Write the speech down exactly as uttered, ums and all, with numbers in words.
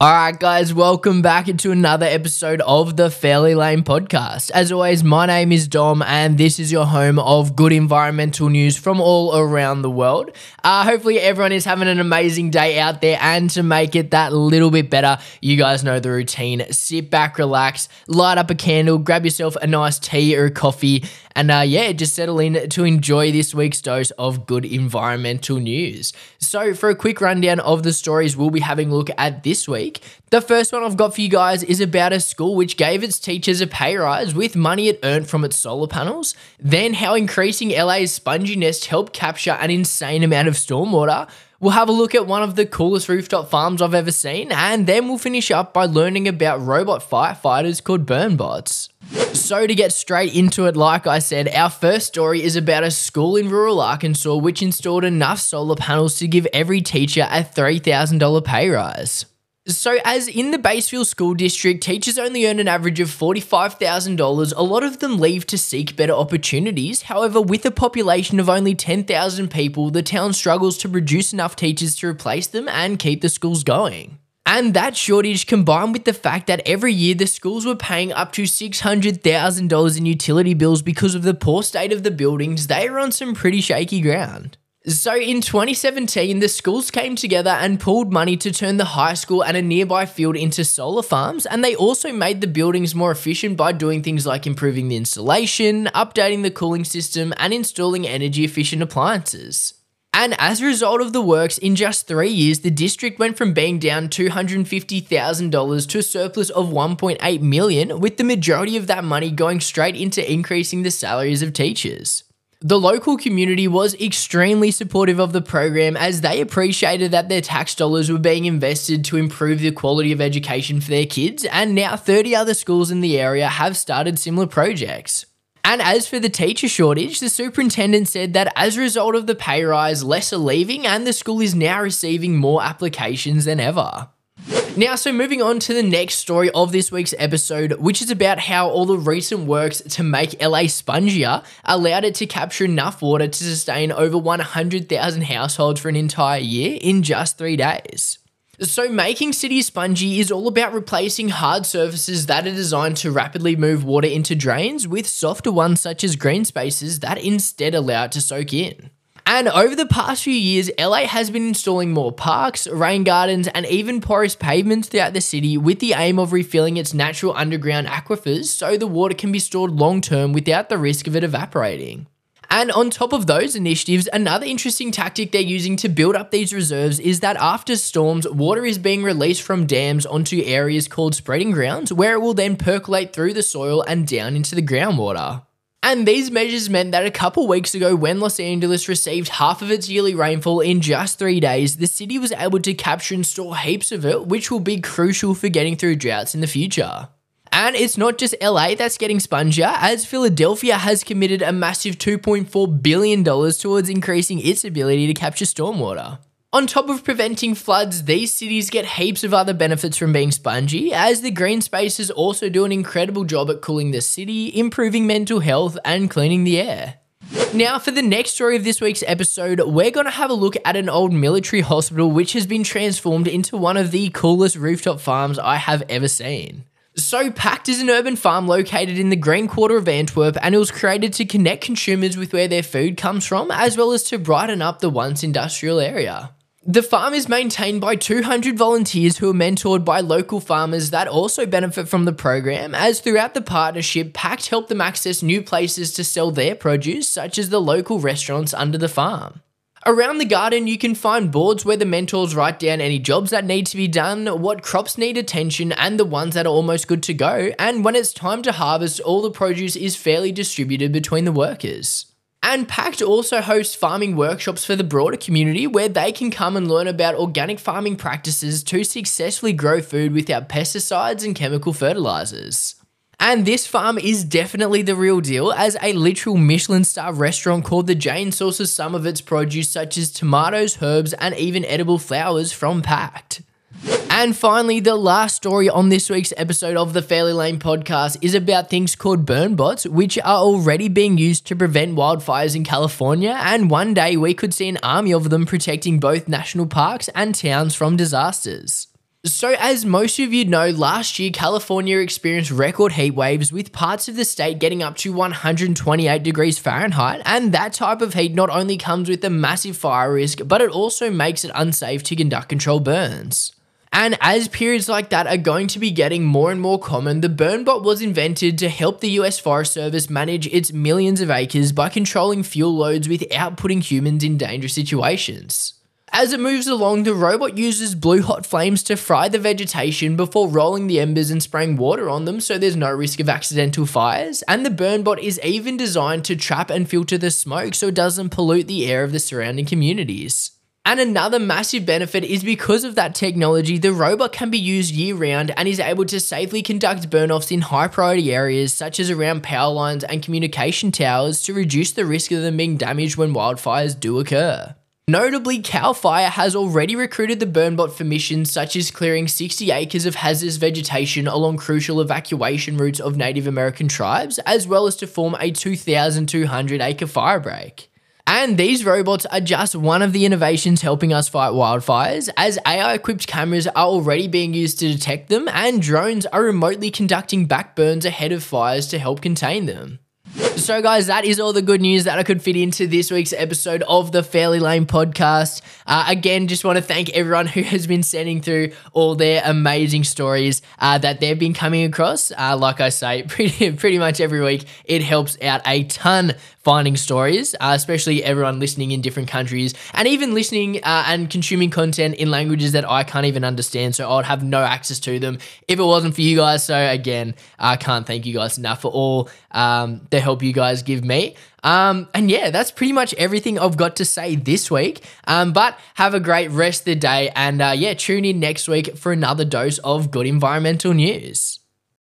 Alright guys, welcome back into another episode of the Fairly Lame podcast. As always, my name is Dom and this is your home of good environmental news from all around the world. Uh, hopefully everyone is having an amazing day out there, and to make it that little bit better, you guys know the routine. Sit back, relax, light up a candle, grab yourself a nice tea or a coffee, and uh, yeah, just settle in to enjoy this week's dose of good environmental news. So for a quick rundown of the stories we'll be having a look at this week, the first one I've got for you guys is about a school which gave its teachers a pay rise with money it earned from its solar panels. Then how increasing L A's spongy nest helped capture an insane amount of stormwater. We'll have a look at one of the coolest rooftop farms I've ever seen, and then we'll finish up by learning about robot firefighters called burn bots. So to get straight into it, like I said, our first story is about a school in rural Arkansas which installed enough solar panels to give every teacher a three thousand dollars pay rise. So as in the Batesville School District, teachers only earn an average of forty-five thousand dollars. A lot of them leave to seek better opportunities. However, with a population of only ten thousand people, the town struggles to produce enough teachers to replace them and keep the schools going. And that shortage, combined with the fact that every year the schools were paying up to six hundred thousand dollars in utility bills because of the poor state of the buildings, they were on some pretty shaky ground. So in twenty seventeen, the schools came together and pooled money to turn the high school and a nearby field into solar farms, and they also made the buildings more efficient by doing things like improving the insulation, updating the cooling system, and installing energy efficient appliances. And as a result of the works, in just three years, the district went from being down two hundred fifty thousand dollars to a surplus of one point eight million dollars, with the majority of that money going straight into increasing the salaries of teachers. The local community was extremely supportive of the program, as they appreciated that their tax dollars were being invested to improve the quality of education for their kids, and now thirty other schools in the area have started similar projects. And as for the teacher shortage, the superintendent said that as a result of the pay rise, less are leaving and the school is now receiving more applications than ever. Now, so moving on to the next story of this week's episode, which is about how all the recent works to make L A spongier allowed it to capture enough water to sustain over one hundred thousand households for an entire year in just three days. So making cities spongy is all about replacing hard surfaces that are designed to rapidly move water into drains with softer ones such as green spaces that instead allow it to soak in. And over the past few years, L A has been installing more parks, rain gardens, and even porous pavements throughout the city with the aim of refilling its natural underground aquifers so the water can be stored long term without the risk of it evaporating. And on top of those initiatives, another interesting tactic they're using to build up these reserves is that after storms, water is being released from dams onto areas called spreading grounds, where it will then percolate through the soil and down into the groundwater. And these measures meant that a couple weeks ago, when Los Angeles received half of its yearly rainfall in just three days, the city was able to capture and store heaps of it, which will be crucial for getting through droughts in the future. And it's not just L A that's getting spongier, as Philadelphia has committed a massive two point four billion dollars towards increasing its ability to capture stormwater. On top of preventing floods, these cities get heaps of other benefits from being spongy, as the green spaces also do an incredible job at cooling the city, improving mental health, and cleaning the air. Now, for the next story of this week's episode, we're going to have a look at an old military hospital which has been transformed into one of the coolest rooftop farms I have ever seen. So Pact is an urban farm located in the Green Quarter of Antwerp, and it was created to connect consumers with where their food comes from, as well as to brighten up the once industrial area. The farm is maintained by two hundred volunteers who are mentored by local farmers that also benefit from the program, as throughout the partnership, Pact helped them access new places to sell their produce, such as the local restaurants under the farm. Around the garden, you can find boards where the mentors write down any jobs that need to be done, what crops need attention, and the ones that are almost good to go, and when it's time to harvest, all the produce is fairly distributed between the workers. And Pact also hosts farming workshops for the broader community where they can come and learn about organic farming practices to successfully grow food without pesticides and chemical fertilizers. And this farm is definitely the real deal, as a literal Michelin star restaurant called The Jane sources some of its produce such as tomatoes, herbs, and even edible flowers from Pact. And finally, the last story on this week's episode of the Fairly Lame podcast is about things called burn bots, which are already being used to prevent wildfires in California, and one day we could see an army of them protecting both national parks and towns from disasters. So as most of you know, last year California experienced record heat waves with parts of the state getting up to one hundred twenty-eight degrees Fahrenheit, and that type of heat not only comes with a massive fire risk, but it also makes it unsafe to conduct controlled burns. And as periods like that are going to be getting more and more common, the BurnBot was invented to help the U S Forest Service manage its millions of acres by controlling fuel loads without putting humans in dangerous situations. As it moves along, the robot uses blue hot flames to fry the vegetation before rolling the embers and spraying water on them so there's no risk of accidental fires, and the BurnBot is even designed to trap and filter the smoke so it doesn't pollute the air of the surrounding communities. And another massive benefit is because of that technology, the robot can be used year-round and is able to safely conduct burn-offs in high-priority areas such as around power lines and communication towers to reduce the risk of them being damaged when wildfires do occur. Notably, CAL FIRE has already recruited the BurnBot for missions such as clearing sixty acres of hazardous vegetation along crucial evacuation routes of Native American tribes, as well as to form a two thousand two hundred acre firebreak. And these robots are just one of the innovations helping us fight wildfires, as A I-equipped cameras are already being used to detect them, and drones are remotely conducting back burns ahead of fires to help contain them. So guys, that is all the good news that I could fit into this week's episode of the Fairly Lame podcast. Uh, again, just want to thank everyone who has been sending through all their amazing stories uh, that they've been coming across. Uh, like I say, pretty, pretty much every week, it helps out a ton finding stories, uh, especially everyone listening in different countries and even listening uh, and consuming content in languages that I can't even understand, so I'd have no access to them if it wasn't for you guys. So again, I can't thank you guys enough for all um, the help you guys give me. Um, and yeah, that's pretty much everything I've got to say this week. Um, but have a great rest of the day, and uh, yeah, tune in next week for another dose of good environmental news.